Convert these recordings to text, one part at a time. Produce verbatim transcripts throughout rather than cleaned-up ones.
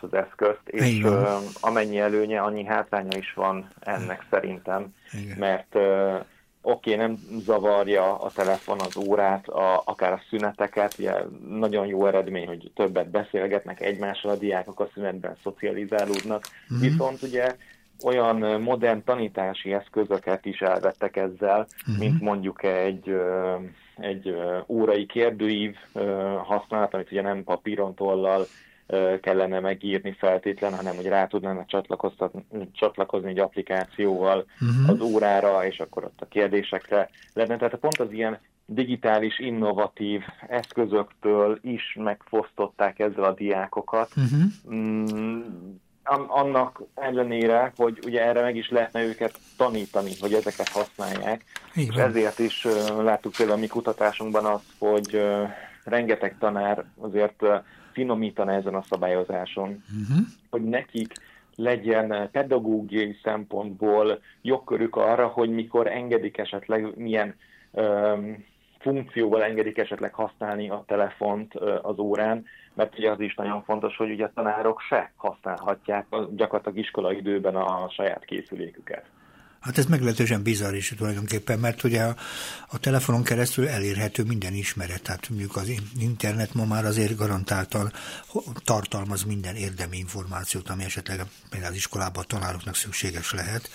az eszközt, és uh, amennyi előnye, annyi hátránya is van ennek szerintem, igen. Mert uh, oké, okay, nem zavarja a telefon az órát, a, akár a szüneteket, ugye nagyon jó eredmény, hogy többet beszélgetnek egymással a diákok, a szünetben szocializálódnak, uh-huh. Viszont ugye olyan modern tanítási eszközöket is elvettek ezzel, uh-huh. mint mondjuk egy, egy órai kérdőív használat, amit ugye nem papíron, tollal kellene megírni feltétlen, hanem hogy rá tudnának csatlakozni egy applikációval uh-huh. az órára, és akkor ott a kérdésekre lenne. Tehát pont az ilyen digitális, innovatív eszközöktől is megfosztották ezzel a diákokat. Uh-huh. Mm, annak ellenére, hogy ugye erre meg is lehetne őket tanítani, hogy ezeket használják. Igen. És ezért is uh, láttuk például a mi kutatásunkban azt, hogy uh, rengeteg tanár azért uh, finomítana ezen a szabályozáson, uh-huh. hogy nekik legyen pedagógiai szempontból jogkörük arra, hogy mikor engedik esetleg, milyen um, funkcióval engedik esetleg használni a telefont uh, az órán, mert ugye az is nagyon fontos, hogy ugye a tanárok se használhatják gyakorlatilag iskolai időben a saját készüléküket. Hát ez meglehetősen bizarr is tulajdonképpen, mert ugye a, a telefonon keresztül elérhető minden ismeret, tehát mondjuk az internet ma már azért garantáltan tartalmaz minden érdemi információt, ami esetleg például az iskolában a tanároknak szükséges lehet.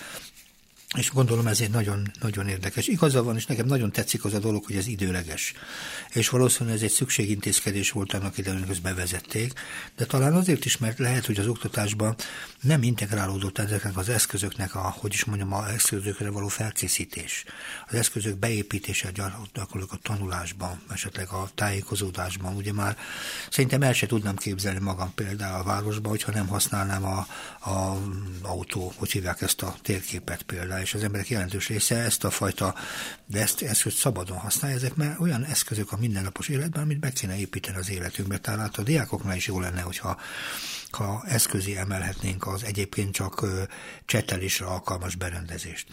És gondolom ez egy nagyon, nagyon érdekes. Igaza van, és nekem nagyon tetszik az a dolog, hogy ez időleges. És valószínűleg ez egy szükségintézkedés volt annak idején, hogy bevezették, de talán azért is, mert lehet, hogy az oktatásban nem integrálódott ezeknek az eszközöknek a, hogy is mondjam, az eszközökre való felkészítés. Az eszközök beépítése gyakorlatilag a tanulásban, esetleg a tájékozódásban. Ugye már szerintem el se tudnám képzelni magam például a városban, hogyha nem használnám a, a autó, hogy hívják ezt a térképet például, és az emberek jelentős része ezt a fajta, de ezt, ezt hogy szabadon használja, ezek már olyan eszközök a mindennapos életben, amit be kéne építeni az életünkbe. Tehát a diákoknál is jó lenne, hogyha ha eszközé emelhetnénk az egyébként csak csetelésre alkalmas berendezést.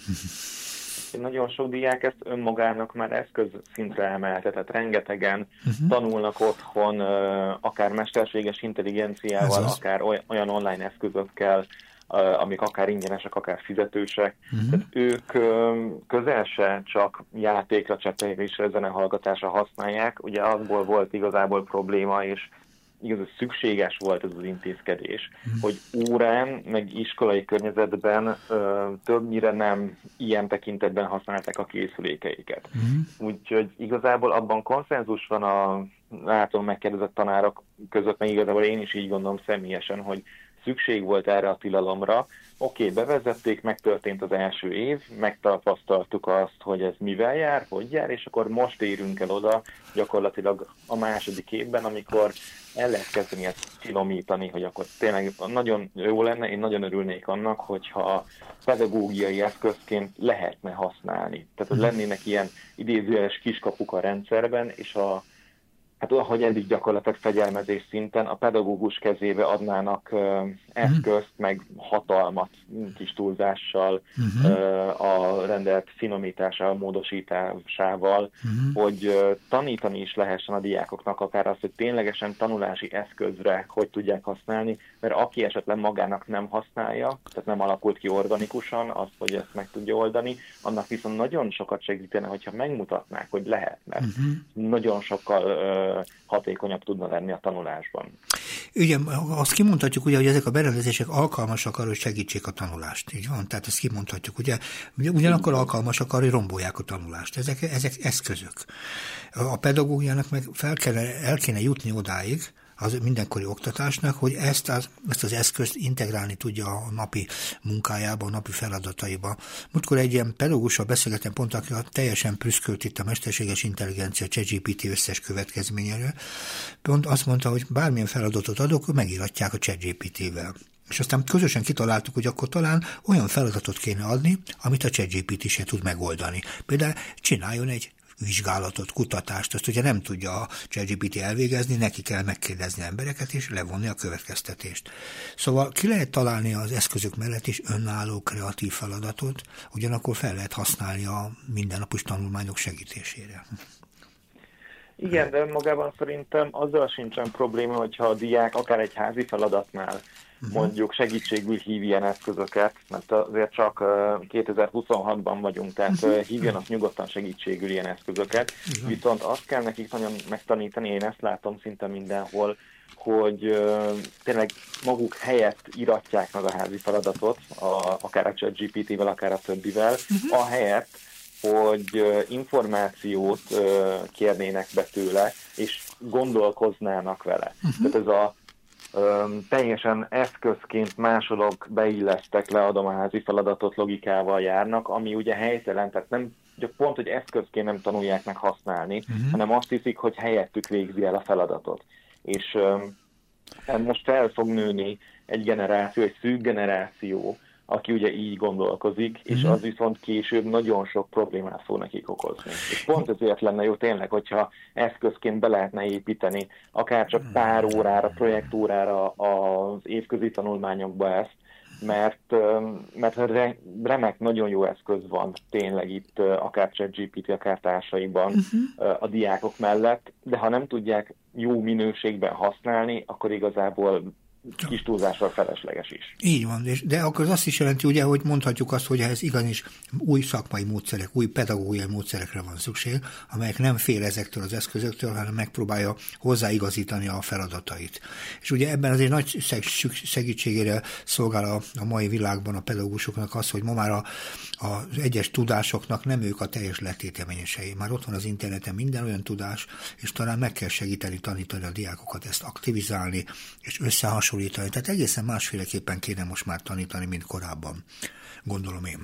Nagyon sok diák ezt önmagának már eszköz szintre emelte, tehát rengetegen uh-huh. tanulnak otthon, akár mesterséges intelligenciával, akár olyan online eszközökkel, amik akár ingyenesek, akár fizetősek. Uh-huh. Tehát ők közel se csak játékra, csetelésre, zenehallgatásra használják. Ugye azból volt igazából probléma, és igaz, szükséges volt ez az intézkedés, uh-huh. hogy órán, meg iskolai környezetben ö, többnyire nem ilyen tekintetben használták a készülékeiket. Uh-huh. Úgyhogy igazából abban konszenzus van a által megkérdezett tanárok között, meg igazából én is így gondolom személyesen, hogy szükség volt erre a tilalomra. Oké, okay, bevezették, megtörtént az első év, megtapasztaltuk azt, hogy ez mivel jár, hogy jár, és akkor most érünk el oda gyakorlatilag a második évben, amikor el lehet kezdeni ezt finomítani, hogy akkor tényleg nagyon jó lenne, én nagyon örülnék annak, hogyha pedagógiai eszközként lehetne használni. Tehát, hogy lennének ilyen idézőjeles kiskapuk a rendszerben, és a hát ahogy eddig gyakorlatilag fegyelmezés szinten a pedagógus kezébe adnának uh, eszközt, meg hatalmat kis túlzással, uh-huh. uh, a rendelt finomításával, módosításával, uh-huh. hogy uh, tanítani is lehessen a diákoknak akár azt, hogy ténylegesen tanulási eszközre hogy tudják használni, mert aki esetleg magának nem használja, tehát nem alakult ki organikusan azt, hogy ezt meg tudja oldani, annak viszont nagyon sokat segítene, hogyha megmutatnák, hogy lehet, mert uh-huh. nagyon sokkal uh, hatékonyabb tudna lenni a tanulásban. Ugye, azt kimondhatjuk, ugye, hogy ezek a berendezések alkalmasak arra, hogy segítsék a tanulást. Így van? Tehát ezt kimondhatjuk. Ugye, ugyanakkor alkalmasak arra, hogy rombolják a tanulást. Ezek, ezek eszközök. A pedagógiának meg fel kellene, el kéne jutni odáig, az mindenkori oktatásnak, hogy ezt az, ezt az eszközt integrálni tudja a napi munkájába, a napi feladataiba. Múltkor egy ilyen pedagógussal beszélgetem pont, aki teljesen prüszkölt itt a mesterséges intelligencia ChatGPT összes következményéről. Pont azt mondta, hogy bármilyen feladatot adok, megíratják a ChatGPT-vel. És aztán közösen kitaláltuk, hogy akkor talán olyan feladatot kéne adni, amit a ChatGPT se tud megoldani. Például csináljon egy vizsgálatot, kutatást, azt ugye nem tudja a ChatGPT elvégezni, neki kell megkérdezni embereket, és levonni a következtetést. Szóval ki lehet találni az eszközök mellett is önálló, kreatív feladatot, ugyanakkor fel lehet használni a mindennapos tanulmányok segítésére. Igen, de magában szerintem azzal sincsen probléma, hogyha a diák akár egy házi feladatnál uh-huh. mondjuk segítségül hív ilyen eszközöket, mert azért csak kétezer-huszonhatban vagyunk, tehát uh-huh. hívjanak nyugodtan segítségül ilyen eszközöket, uh-huh. viszont azt kell nekik nagyon megtanítani, én ezt látom szinte mindenhol, hogy uh, tényleg maguk helyett iratják meg a házi feladatot, a, akár a ChatGPT-vel, akár a többivel, uh-huh. ahelyett, hogy uh, információt uh, kérnének be tőle, és gondolkoznának vele. Uh-huh. Tehát ez a um, teljesen eszközként másolok, beillesztek, leadom a házi feladatot, logikával járnak, ami ugye helytelen, tehát nem pont, hogy eszközként nem tanulják meg használni, uh-huh. hanem azt hiszik, hogy helyettük végzi el a feladatot. És um, most fel fog nőni egy generáció, egy szűk generáció, aki ugye így gondolkozik, és az viszont később nagyon sok problémát fog nekik okozni. És pont ezért lenne jó tényleg, hogyha eszközként be lehetne építeni, akár csak pár órára, projektórára az évközi tanulmányokba ezt, mert, mert remek, nagyon jó eszköz van tényleg itt, akár ChatGPT, akár társaiban uh-huh. a diákok mellett, de ha nem tudják jó minőségben használni, akkor igazából kis túlzással felesleges is. Így van, de akkor az azt is jelenti, ugye, hogy mondhatjuk azt, hogy ez igenis új szakmai módszerek, új pedagógiai módszerekre van szükség, amelyek nem fél ezektől az eszközöktől, hanem megpróbálja hozzáigazítani a feladatait. És ugye ebben azért nagy segítségére szolgál a, a mai világban a pedagógusoknak az, hogy ma már a, az egyes tudásoknak nem ők a teljes letéteményesei. Már ott van az interneten minden olyan tudás, és talán meg kell segíteni, tanítani a diákokat ezt aktivizálni, és összehasonlítani. Tehát egészen másféleképpen kéne most már tanítani, mint korábban, gondolom én.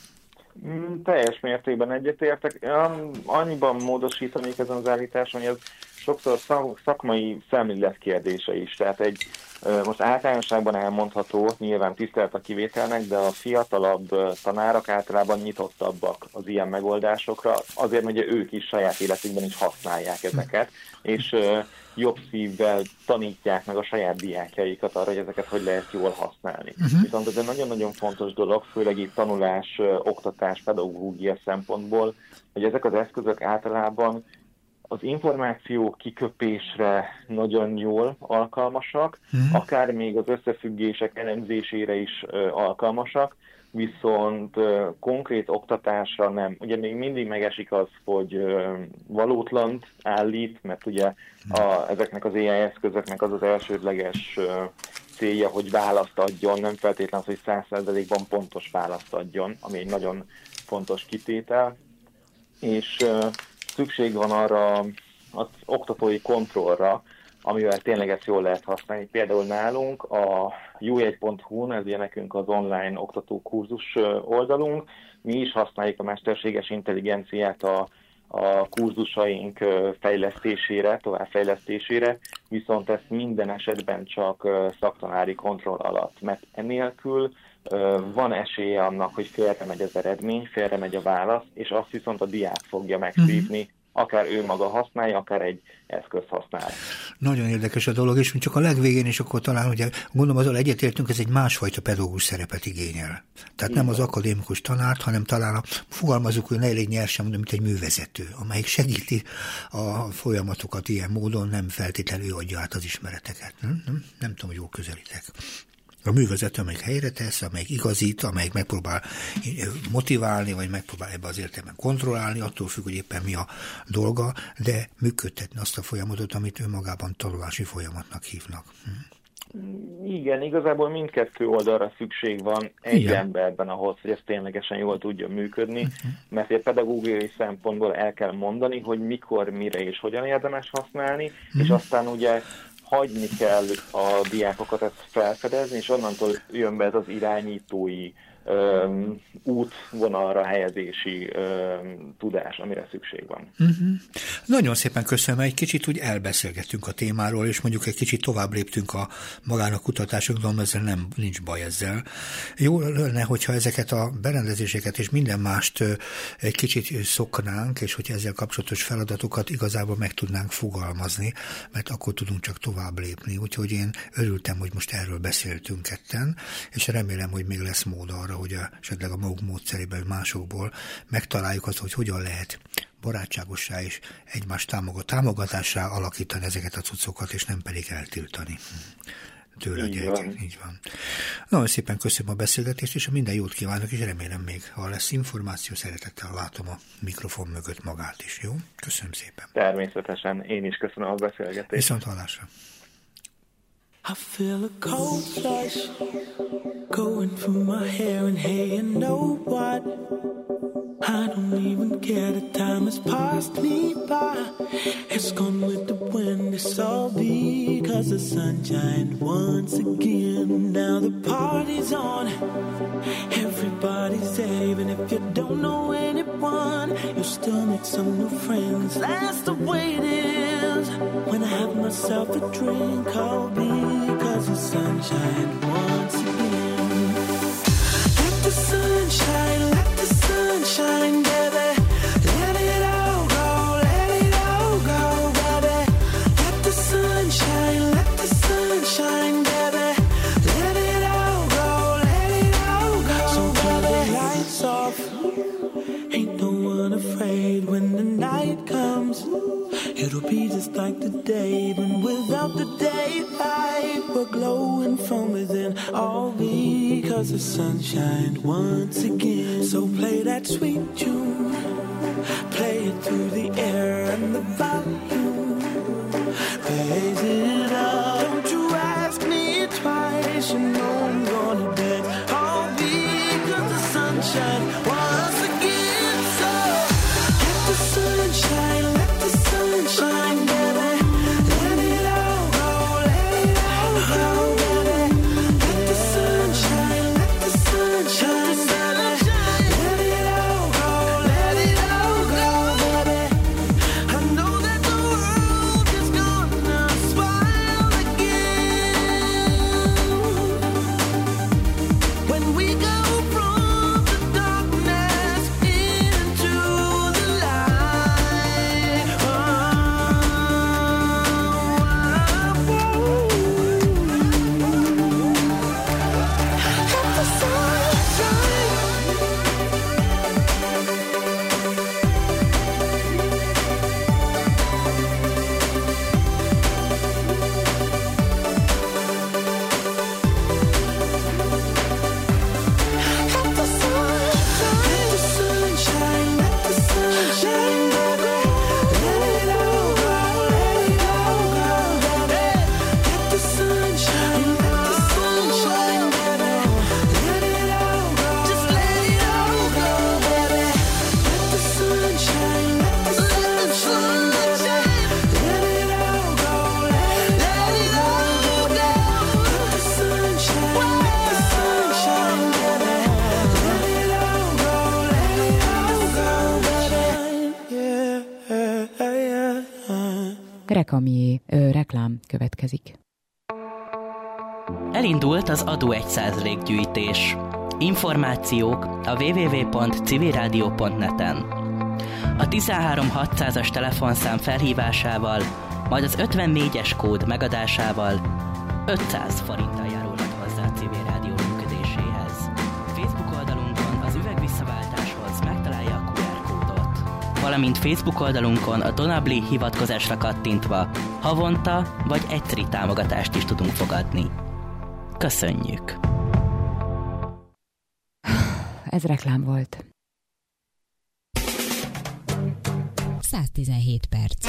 Mm, teljes mértékben egyetértek. Annyiban módosítanék ezen az állításon, hogy ez sokszor szakmai szemlélet kérdése is. Tehát egy most általánosságban elmondható, nyilván tisztelt a kivételnek, de a fiatalabb tanárok általában nyitottabbak az ilyen megoldásokra, azért, hogy ők is saját életükben is használják ezeket, és jobb szívvel tanítják meg a saját diákjaikat arra, hogy ezeket hogy lehet jól használni. Uh-huh. Viszont ez egy nagyon-nagyon fontos dolog, főleg itt tanulás, oktatás, pedagógia szempontból, hogy ezek az eszközök általában az információ kiköpésre nagyon jól alkalmasak, uh-huh. akár még az összefüggések elemzésére is uh, alkalmasak, viszont uh, konkrét oktatásra nem. Ugye még mindig megesik az, hogy uh, valótlant állít, mert ugye a, ezeknek az á i eszközöknek az az elsődleges uh, célja, hogy választ adjon, nem feltétlenül, hogy száz százalékban pontos választ adjon, ami egy nagyon fontos kitétel, és uh, szükség van arra az oktatói kontrollra, amivel tényleg ezt jól lehet használni. Például nálunk a u egy pont hu, ez ugye nekünk az online oktató kurzus oldalunk, mi is használjuk a mesterséges intelligenciát a, a kurzusaink fejlesztésére, továbbfejlesztésére, viszont ezt minden esetben csak szaktanári kontroll alatt, mert enélkül van esélye annak, hogy félre megy az eredmény, félre megy a válasz, és azt viszont a diák fogja megszívni, akár ő maga használja, akár egy eszköz használ. Nagyon érdekes a dolog, és csak a legvégén, és akkor talán, ugye, gondolom azzal egyetértünk, ez egy másfajta pedagógus szerepet igényel. Tehát igen. Nem az akadémikus tanárt, hanem talán a, fogalmazunk, hogy ne elég nyersen mondom, mint egy művezető, amelyik segíti a folyamatokat ilyen módon, nem feltétlenül adja át az ismereteket. Nem, nem, nem tudom, hogy jól közelítek. A művezető, amelyik helyre tesz, amelyik igazít, amelyik megpróbál motiválni, vagy megpróbál ebbe az értelemben kontrollálni, attól függ, hogy éppen mi a dolga, de működtetni azt a folyamatot, amit önmagában tanulási folyamatnak hívnak. Igen, igazából mindkettő oldalra szükség van egy igen. emberben ahhoz, hogy ez ténylegesen jól tudjon működni, uh-huh. mert egy pedagógiai szempontból el kell mondani, hogy mikor, mire és hogyan érdemes használni, uh-huh. és aztán ugye hagyni kell a diákokat ezt felfedezni, és onnantól jön be ez az irányítói um, útvonalra helyezési um, tudás, amire szükség van. Uh-huh. Nagyon szépen köszönöm, egy kicsit úgy elbeszélgettünk a témáról, és mondjuk egy kicsit tovább léptünk a magának kutatásokban, ezzel nem, nincs baj ezzel. Jó lenne, hogyha ezeket a berendezéseket és minden mást egy kicsit szoknánk, és hogyha ezzel kapcsolatos feladatokat igazából meg tudnánk fogalmazni, mert akkor tudunk csak tovább lépni. Úgyhogy én örültem, hogy most erről beszéltünk ketten, és remélem, hogy még lesz mód arra, hogy a, esetleg a maguk módszeréből, másokból megtaláljuk azt, hogy hogyan lehet barátságossá és egymás támogat, támogatásra alakítani ezeket a cuccokat, és nem pedig eltiltani tőle a gyerekek. Így van. Nagyon szépen köszönöm a beszélgetést, és minden jót kívánok, és remélem még, ha lesz információ, szeretettel látom a mikrofon mögött magát is, jó? Köszönöm szépen. Természetesen, én is köszönöm a beszélgetést. Viszont hallásra. I feel a cold flush going through my hair, and hey, you know what? I don't even care, the time has passed me by. It's gone with the wind, it's all because the sunshine once again. Now the party's on, everybody's there, even if you don't know anyone, you'll still make some new friends. That's the way it is. When I have myself a drink, I'll be because the sunshine once again. Let the sunshine, let the sunshine, baby. Let it all go, let it all go, baby. Let the sunshine, let the sunshine, baby. Let it all go, let it all go, so turn the lights off. Ain't no one afraid when the night comes. It'll be just like the day, but without the daylight, we're glowing from within, all because the sunshine once again. So play that sweet tune, play it through the air, and the volume raise it up. Don't you ask me twice, you know I'm gonna dance, all because the sunshine once again. So let the sunshine, let the sunshine, baby. Let it all go, let it all go, baby. Let the sunshine, let the sunshine, baby. Let it all go, let it all go, baby. I know that the world is gonna smile again when we go from the darkness into the light. Oh, let the sunshine. Let the sunshine, let the sunshine, baby. Let it all go, let it all go, baby. Let the sunshine, let the sunshine, baby. Let it all go, just let it all go, baby. Let the sunshine, let the sunshine, baby. Let it all go, let it all go. Let the sunshine, let the sunshine, baby. Let it all go, let it all go, baby. Yeah, yeah, yeah. Rekamié, ö, reklám következik. Elindult az adó egy százalék gyűjtés. Információk a double-u double-u double-u pont civilradio pont net-en. A tizenhárom hatszázas telefonszám felhívásával, majd az ötvennégyes kód megadásával ötszáz forinttal járulhat hozzá a Civil Rádió működéséhez. Facebook oldalunkon az üvegvisszaváltáshoz megtalálja a kú er kódot. Valamint Facebook oldalunkon a Donabli hivatkozásra kattintva havonta vagy egyszeri támogatást is tudunk fogadni. Köszönjük! Ez reklám volt. száztizenhét perc.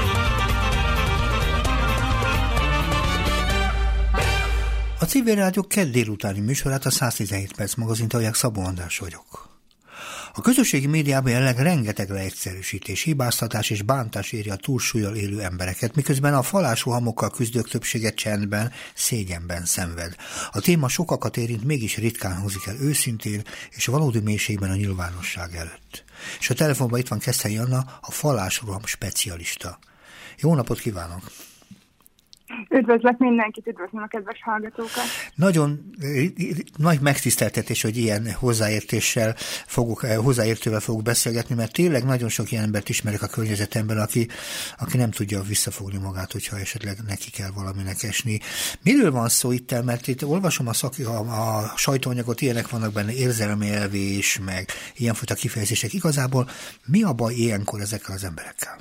A Civil Rádió kedd délutáni műsorát, a száztizenhét perc magazint hallják, Szabó András vagyok. A közösségi médiában jelenleg rengeteg leegyszerűsítés, hibáztatás és bántás éri a túlsúllyal élő embereket, miközben a falásrohamokkal küzdők többsége csendben, szégyenben szenved. A téma sokakat érint, mégis ritkán hangzik el őszintén és valódi mélységben a nyilvánosság előtt. És a telefonban itt van Keszthelyi Anna, a falásroham specialista. Jó napot kívánok! Üdvözlök mindenkit, üdvözlöm a kedves hallgatókat. Nagyon nagy megtiszteltetés, hogy ilyen hozzáértéssel fogok, hozzáértővel fogok beszélgetni, mert tényleg nagyon sok ilyen embert ismerek a környezetemben, aki, aki nem tudja visszafogni magát, hogyha esetleg neki kell valaminek esni. Miről van szó itt, mert itt olvasom a, szak, a, a sajtóanyagot, ilyenek vannak benne, érzelmi elvés, meg ilyenfajta kifejezések. Igazából mi a baj ilyenkor ezekkel az emberekkel?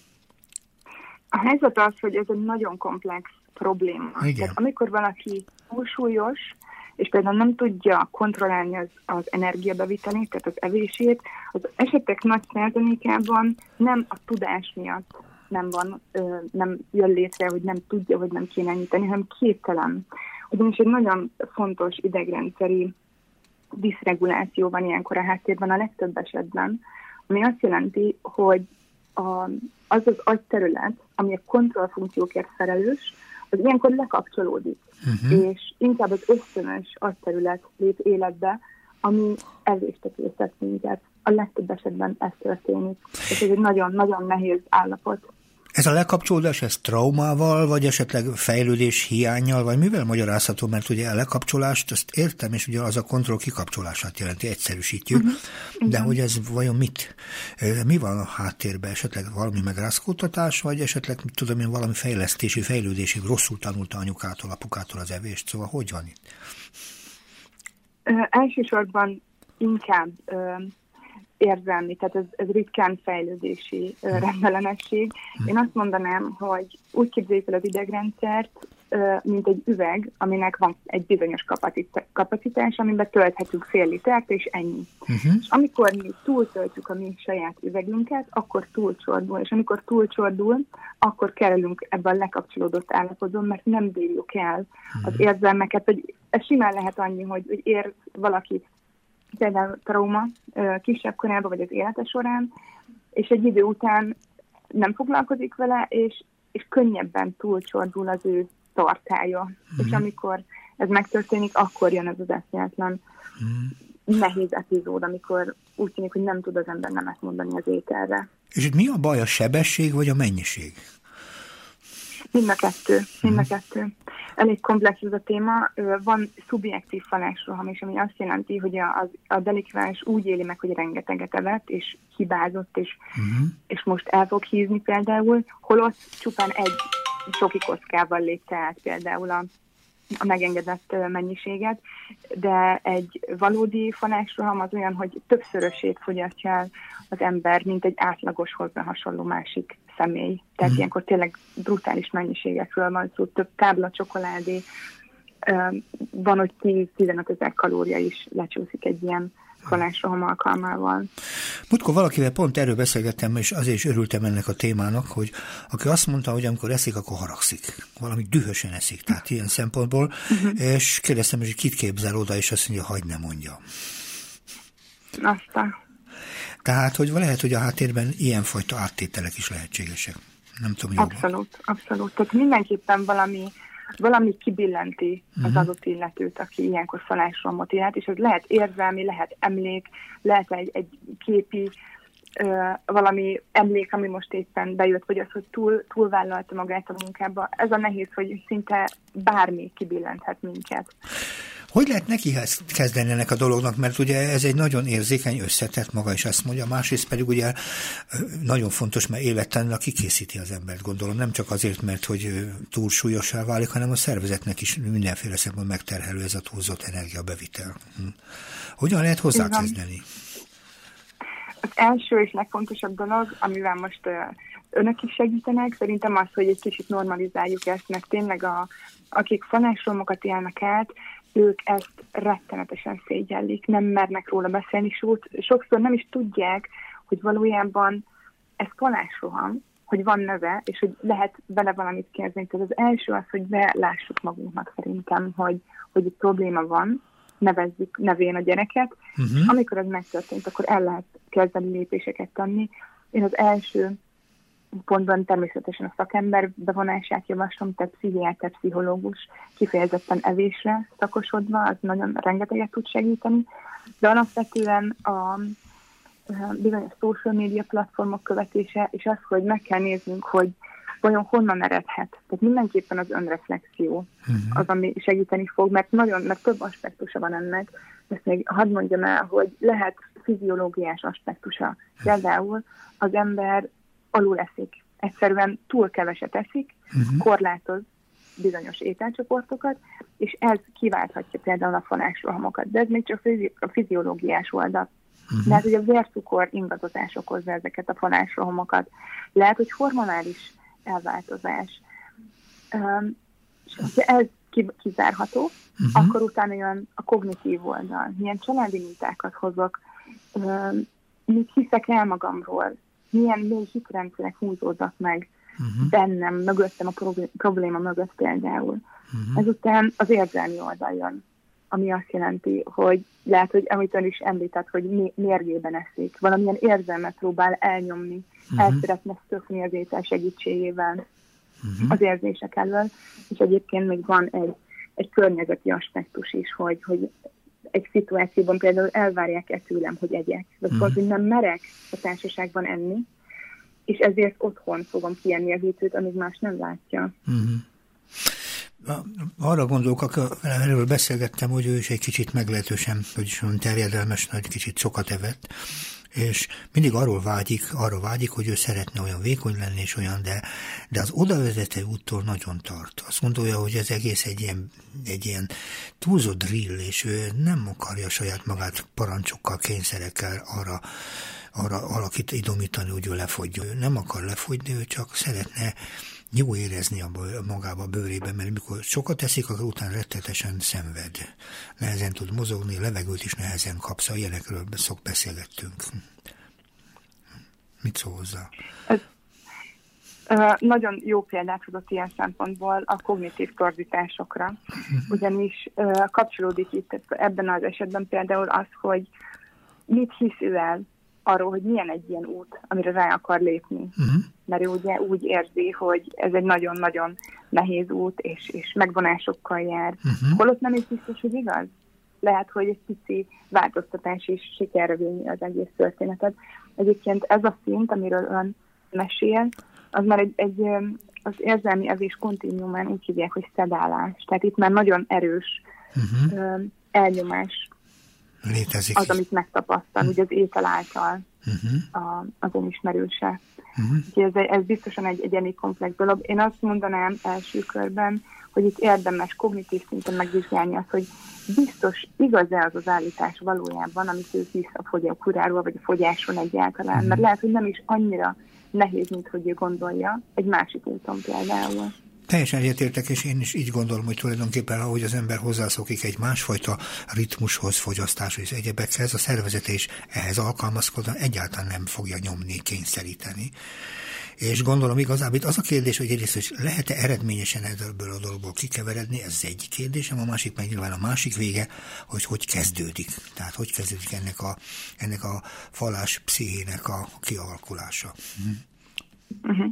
A helyzet az, hogy ez egy nagyon komplex probléma. Igen. Amikor valaki túlsúlyos, és például nem tudja kontrollálni az, az energiabevitelét, tehát az evését, az esetek nagy százalékában nem a tudás miatt nem van, nem jön létre, hogy nem tudja, hogy nem kéne ennyit tenni, hanem képtelen. Ugyanis egy nagyon fontos idegrendszeri diszreguláció van ilyenkor a háttérben a legtöbb esetben, ami azt jelenti, hogy a, az az agyterület, ami a kontrollfunkciókért felelős, az ilyenkor lekapcsolódik, uh-huh. és inkább az ösztönös agyterület lép életbe, ami evésre készít minket. A legtöbb esetben ez történik. És ez egy nagyon-nagyon nehéz állapot. Ez a lekapcsolódás, ez traumával, vagy esetleg fejlődés hiánnyal, vagy mivel magyarázható, mert ugye a lekapcsolást, azt értem, és ugye az a kontroll kikapcsolását jelenti, egyszerűsítjük, uh-huh. de hogy ez vajon mit? Mi van a háttérben? Esetleg valami megrázkódtatás, vagy esetleg, tudom én, valami fejlesztési, fejlődési, rosszul tanulta anyukától, apukától az evést, szóval hogy van itt? Uh, elsősorban inkább uh, érzelmi, tehát ez, ez ritkán fejlődési uh, rendellenesség. Én azt mondanám, hogy úgy képzeljük el az idegrendszert, uh, mint egy üveg, aminek van egy bizonyos kapacitás, amiben tölthetünk fél litert, és ennyi. Uh-huh. És amikor mi túltöltjük a mi saját üvegünket, akkor túlcsordul, és amikor túlcsordul, akkor kerülünk ebben a lekapcsolódott állapotban, mert nem bírjuk el az érzelmeket, hogy ez simán lehet annyi, hogy, hogy ér valaki például trauma kisebb korában, vagy az élete során, és egy idő után nem foglalkozik vele, és, és könnyebben túlcsordul az ő tartálya. Mm. És amikor ez megtörténik, akkor jön ez az eszméletlen mm. nehéz epizód, amikor úgy tűnik, hogy nem tud az ember nemet mondani az ételre. És itt mi a baj, a sebesség, vagy a mennyiség? Mind a kettő, mind a kettő. Elég komplex ez a téma. Van szubjektív falásroham is, ami azt jelenti, hogy a, a delikváns úgy éli meg, hogy rengeteget evett, és hibázott, és, uh-huh. és most el fog hízni például, holott csupán egy csoki kockával lépte át például a, a megengedett mennyiséget, de egy valódi falásroham az olyan, hogy többszörösét fogyasztja el az ember, mint egy átlagos hozzá hasonló másik személy. Tehát mm. ilyenkor tényleg brutális mennyiségekről van szó, több tábla csokoládé, van, hogy tíz-tizenöt ezer kalória is lecsúszik egy ilyen falásroham alkalmával. Múltkor valakivel pont erről beszélgettem, és azért is örültem ennek a témának, hogy aki azt mondta, hogy amikor eszik, akkor haragszik. Valami dühösen eszik, tehát ilyen szempontból, uh-huh. és kérdeztem, hogy kit képzel oda, és azt mondja, hagyd ne mondja. Aztán. Tehát, hogy lehet, hogy a háttérben ilyenfajta áttételek is lehetségesek. Nem tudom jobban. Abszolút, abszolút. Tehát mindenképpen valami, valami kibillenti az uh-huh. adott illetőt, aki ilyenkor falásrohamot élt, és ez lehet érzelmi, lehet emlék, lehet egy, egy képi ö, valami emlék, ami most éppen bejött, vagy az, hogy túl, túlvállalta magát a munkába. Ez a nehéz, hogy szinte bármi kibillenthet minket. Hogy lehet neki kezdeni ennek a dolognak, mert ugye ez egy nagyon érzékeny, összetett, maga is azt mondja, másrészt pedig ugye nagyon fontos, mert élettelenül kikészíti az embert, gondolom, nem csak azért, mert hogy túlsúlyossá válik, hanem a szervezetnek is mindenféle szempontból megterhelő ez a túlzott energiabevitel. Hogyan lehet hozzákezdeni? Az első és legfontosabb dolog, amivel most önök is segítenek, szerintem az, hogy egy kicsit normalizáljuk ezt, mert tényleg a, akik falásrohamokat élnek át, ők ezt rettenetesen szégyellik, nem mernek róla beszélni, sőt, sokszor nem is tudják, hogy valójában ez falásroham, hogy van neve, és hogy lehet vele valamit kezdeni. Tehát az első az, hogy belássuk magunknak szerintem, hogy, hogy itt probléma van, nevezzük nevén a gyereket, uh-huh. és amikor ez megtörtént, akkor el lehet kezdeni lépéseket tenni. Én az első pontban természetesen a szakember bevonását javaslom, tehát pszichiáter, pszichológus kifejezetten evésre szakosodva, az nagyon rengeteget tud segíteni, de alapvetően a bizonyos social media platformok követése, és az, hogy meg kell néznünk, hogy vajon honnan eredhet? Tehát mindenképpen az önreflexió uh-huh. az, ami segíteni fog, mert nagyon, mert több aspektusa van ennek. Ezt még hadd mondjam el, hogy lehet fiziológiás aspektusa. Például az ember alul eszik. Egyszerűen túl keveset eszik, uh-huh. korlátoz bizonyos ételcsoportokat, és ez kiválthatja például a fonásrohamokat. De ez még csak a fiziológiás oldal. Uh-huh. Lehet, hogy a vércukor ingadozás okozza ezeket a fonásrohamokat. Lehet, hogy hormonális elváltozás. Um, és ha ez kizárható, uh-huh. akkor utána jön a kognitív oldal. Milyen családi mintákat hozok, um, mit hiszek el magamról, milyen mély hitrendszerek húzódnak meg uh-huh. bennem, mögöttem, a probléma mögött például. Uh-huh. Ezután az érzelmi oldal jön, ami azt jelenti, hogy lehet, hogy amit ön is említett, hogy mérgében eszik, valamilyen érzelmet próbál elnyomni, uh-huh. el szeretne szökni az étel segítségével uh-huh. az érzések elől, és egyébként még van egy, egy környezeti aspektus is, hogy, hogy egy szituációban például elvárják-e tőlem, hogy egyek, vagy uh-huh. hogy nem merek a társaságban enni, és ezért otthon fogom kienni az étőt, amíg más nem látja. Uh-huh. Arra gondolok, akkor erről beszélgettem, hogy ő is egy kicsit meglehetősen, vagyis olyan terjedelmes, nagy kicsit sokat evett, és mindig arról vágyik, arra vágyik, hogy ő szeretne olyan vékony lenni, és olyan, de, de az odavezető úttól nagyon tart. Azt gondolja, hogy ez egész egy ilyen, egy ilyen túlzott drill, és ő nem akarja saját magát parancsokkal, kényszerekkel arra, arra alakít, idomítani, hogy ő lefogyjon. Ő nem akar lefogyni, ő csak szeretne jó érezni a magába a bőrében, mert mikor sokat eszik, akkor utána rettetesen szenved. Nehezen tud mozogni, levegőt is nehezen kapsz, ilyenekről szok beszélgettünk. Mit szól hozzá? Ez, uh, nagyon jó példát tudott ilyen szempontból a kognitív torzításokra, ugyanis uh, kapcsolódik itt ebben az esetben például az, hogy mit hisz ő el arról, hogy milyen egy ilyen út, amire rá akar lépni. Uh-huh. Mert ő ugye úgy érzi, hogy ez egy nagyon-nagyon nehéz út, és, és megvonásokkal jár. Uh-huh. Holott nem is biztos, hogy igaz. Lehet, hogy egy pici változtatás is sikerre vinni az egész történetet. Egyébként ez a szint, amiről ön mesél, az már egy, egy az érzelmi evés kontinuumán úgy hívják, hogy szedálás. Tehát itt már nagyon erős uh-huh. elnyomás létezik. Az, amit megtapasztal, uh-huh. ugye az étel által uh-huh. a, az önismerőse. Uh-huh. Úgyhogy ez, ez biztosan egy, egy elég komplex dolog. Én azt mondanám első körben, hogy itt érdemes kognitív szinten megvizsgálni azt, hogy biztos igaz-e az az állítás valójában, amit ő hisz a fogyókuráról, vagy a fogyásról egyáltalán. Uh-huh. Mert lehet, hogy nem is annyira nehéz, mint hogy ő gondolja, egy másik úton például. Teljesen egyetértek, és én is így gondolom, hogy tulajdonképpen, ahogy az ember hozzászokik egy másfajta ritmushoz, fogyasztáshoz és egyebekhez, a szervezete is ehhez alkalmazkodva egyáltalán nem fogja nyomni, kényszeríteni. És gondolom igazából itt az a kérdés, hogy egyrészt, hogy lehet-e eredményesen ebből a dologból kikeveredni, ez az egyik kérdésem, a másik meg nyilván a másik vége, hogy hogy kezdődik. Tehát hogy kezdődik ennek a, ennek a falás pszichének a kialakulása. Hm. Uh-huh.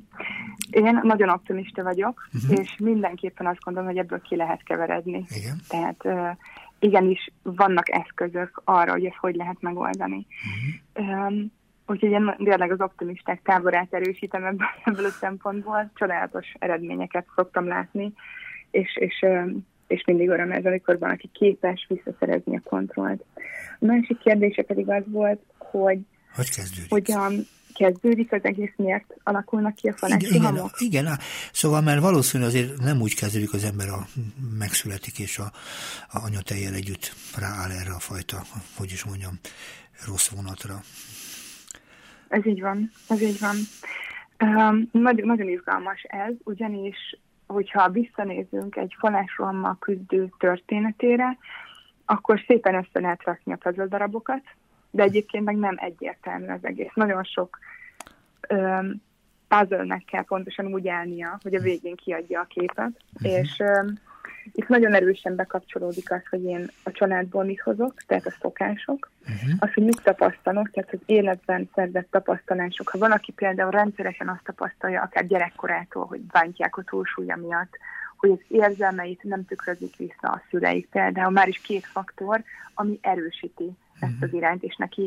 Én nagyon optimista vagyok, uh-huh. és mindenképpen azt gondolom, hogy ebből ki lehet keveredni. Igen. Tehát uh, igenis vannak eszközök arra, hogy ezt hogy lehet megoldani. Uh-huh. Um, úgyhogy én tényleg az optimisták táborát erősítem ebből, ebből a szempontból. Csodálatos eredményeket szoktam látni, és, és, um, és mindig öröm ez, amikor valaki képes visszaszerezni a kontrollt. A másik kérdése pedig az volt, hogy hogy kezdődik? Hogyan kezdődik az egész, miért alakulnak ki a falási igen, hamok? Igen, igen, szóval már valószínűleg azért nem úgy kezdődik az ember, a megszületik, és a, a anyatejjel együtt rááll erre a fajta, hogy is mondjam, rossz vonatra. Ez így van, ez így van. Um, nagyon, nagyon izgalmas ez, ugyanis, hogyha visszanézünk egy falásrohammal küzdő történetére, akkor szépen össze lehet rakni a puzzle darabokat, de egyébként meg nem egyértelmű az egész. Nagyon sok um, puzzle-nek kell pontosan úgy állnia, hogy a végén kiadja a képet, uh-huh. és um, itt nagyon erősen bekapcsolódik az, hogy én a családból mit hozok, tehát a szokások, uh-huh. az, hogy mit tapasztalok, tehát az életben szerzett tapasztalások. Ha valaki például rendszeresen azt tapasztalja, akár gyerekkorától, hogy bántják a túlsúlya miatt, hogy az érzelmeit nem tükrözik vissza a szüleik, például már is két faktor, ami erősíti ezt az irányt, és neki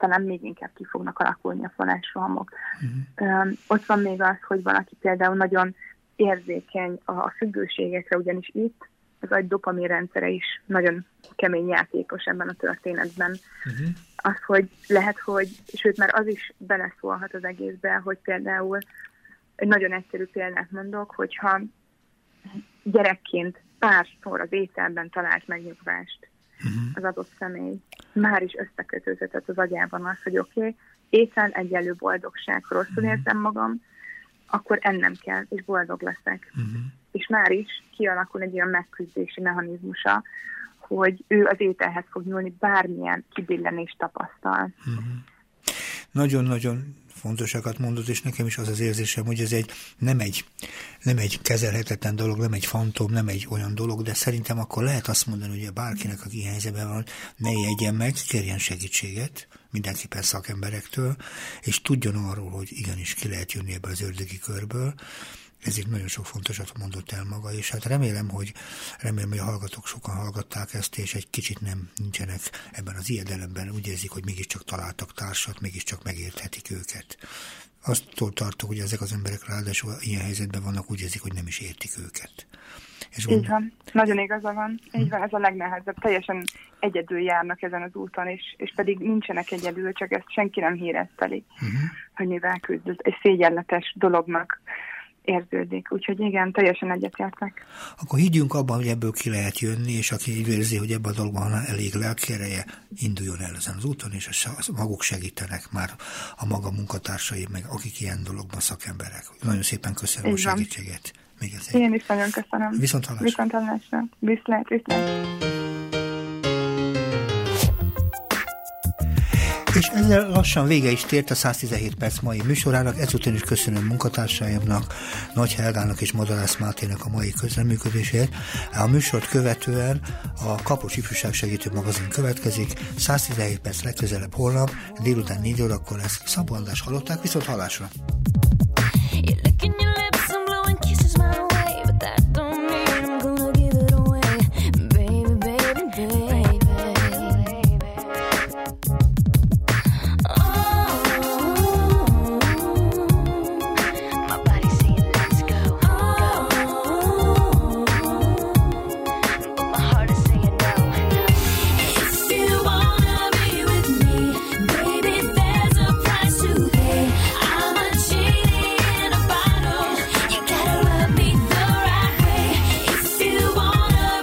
talán még inkább ki fognak alakulni a fonásrohamok. Uh-huh. Ott van még az, hogy valaki például nagyon érzékeny a függőségekre, ugyanis itt az agy dopamin rendszere is nagyon kemény játékos ebben a történetben. Uh-huh. Az, hogy lehet, hogy, sőt már az is beleszólhat az egészbe, hogy például egy nagyon egyszerű példát mondok, hogyha gyerekként párszor az ételben talált megnyugvást uh-huh. az adott személy, már is összekötőzhetett az agyában az, hogy oké, okay, étel egyenlő boldogság, rosszul uh-huh. érzem magam, akkor ennem kell, és boldog leszek. Uh-huh. És már is kialakul egy olyan megküzdési mechanizmusa, hogy ő az ételhez fog nyúlni, bármilyen kibillenést tapasztal. Uh-huh. Nagyon-nagyon fontosakat mondod, és nekem is az az érzésem, hogy ez egy nem egy, nem egy kezelhetetlen dolog, nem egy fantom, nem egy olyan dolog, de szerintem akkor lehet azt mondani, hogy bárkinek, aki ilyen helyzetben van, ne jegyen meg, kérjen segítséget, mindenképpen szakemberektől, és tudjon arról, hogy igenis ki lehet jönni ebből az ördögi körből. Ezért nagyon sok fontosat mondott el maga, és hát remélem, hogy remélem, hogy a hallgatók sokan hallgatták ezt, és egy kicsit nem nincsenek ebben az ijedelemben, úgy érzik, hogy mégiscsak találtak társat, mégiscsak megérthetik őket. Aztól tartok, hogy ezek az emberek ráadásul ilyen helyzetben vannak, úgy érzik, hogy nem is értik őket. És így van, nagyon igaza van. Így van, ez a legnehezebb. Teljesen egyedül járnak ezen az úton, és, és pedig nincsenek egyedül, csak ezt senki nem hírezteli, uh-huh. hogy mivel küzd. Ez egy szégyenletes dolognak érződik. Úgyhogy igen, teljesen egyetértek. Akkor higgyünk abban, hogy ebből ki lehet jönni, és aki így érzi, hogy ebben a dologban elég lelkiereje, induljon el ezen az úton, és a maguk segítenek már a maga munkatársai, meg akik ilyen dologban szakemberek. Nagyon szépen köszönöm így a segítséget. Még egyszer. Én is nagyon köszönöm. Viszont hallásra. Viszont hallásra. Viszlát, viszlát. És ezzel lassan vége is tért a száztizenhét perc mai műsorának, ezután is köszönöm munkatársaimnak, Nagy Helgának és Madarász Máténak a mai közreműködésért. A műsort követően a Kapos Ifjúság Segítő magazin következik, száztizenhét perc legközelebb holnap, délután négy órakor lesz. Szabó András hallották, viszont hallásra!